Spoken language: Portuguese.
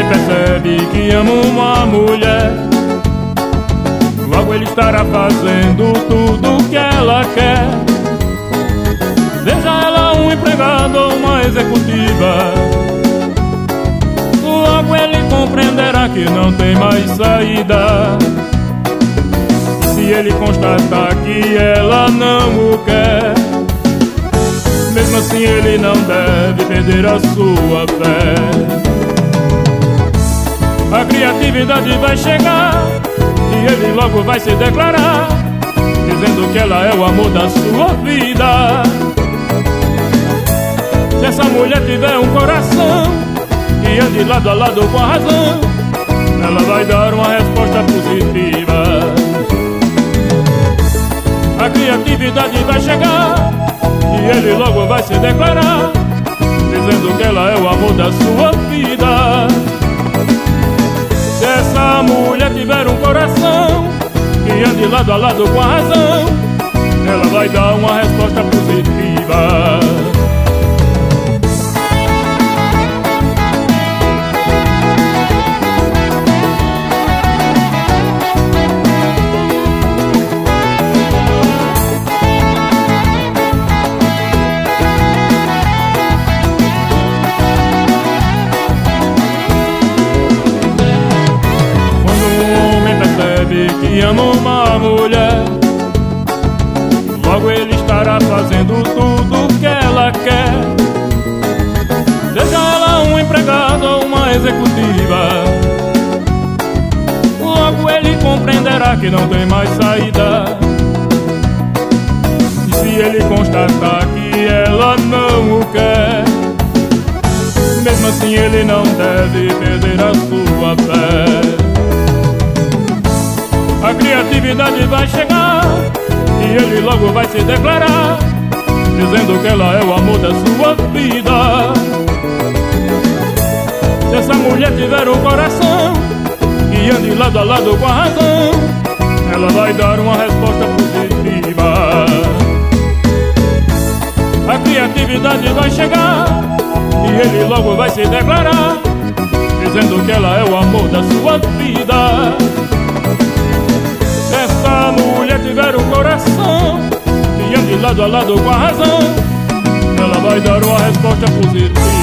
homem percebe que ama uma mulher, logo ele estará fazendo tudo o que ela quer. Seja ela um empregado ou uma executiva, logo ele compreenderá que não tem mais saída. Se ele constatar que ela não o quer, mesmo assim ele não deve perder a sua fé. A criatividade vai chegar e ele logo vai se declarar, dizendo que ela é o amor da sua vida. Se essa mulher tiver um coração que ande lado a lado com a razão, ela vai dar uma resposta positiva. A criatividade vai chegar e ele logo vai se declarar, dizendo que ela é o amor da sua vida. Se essa mulher tiver um coração que ande lado a lado com a razão, ela vai dar uma resposta positiva. Que ama uma mulher, logo ele estará fazendo tudo o que ela quer. Seja ela um empregado ou uma executiva, logo ele compreenderá que não tem mais saída. E se ele constatar que ela não o quer, mesmo assim ele não deve perder a sua fé. A criatividade vai chegar e ele logo vai se declarar, dizendo que ela é o amor da sua vida. Se essa mulher tiver um coração que ande lado a lado com a razão, ela vai dar uma resposta positiva. A criatividade vai chegar e ele logo vai se declarar, dizendo que ela é o amor da sua vida. Se essa mulher tiver um coração que ande lado a lado com a razão, ela vai dar uma resposta positiva.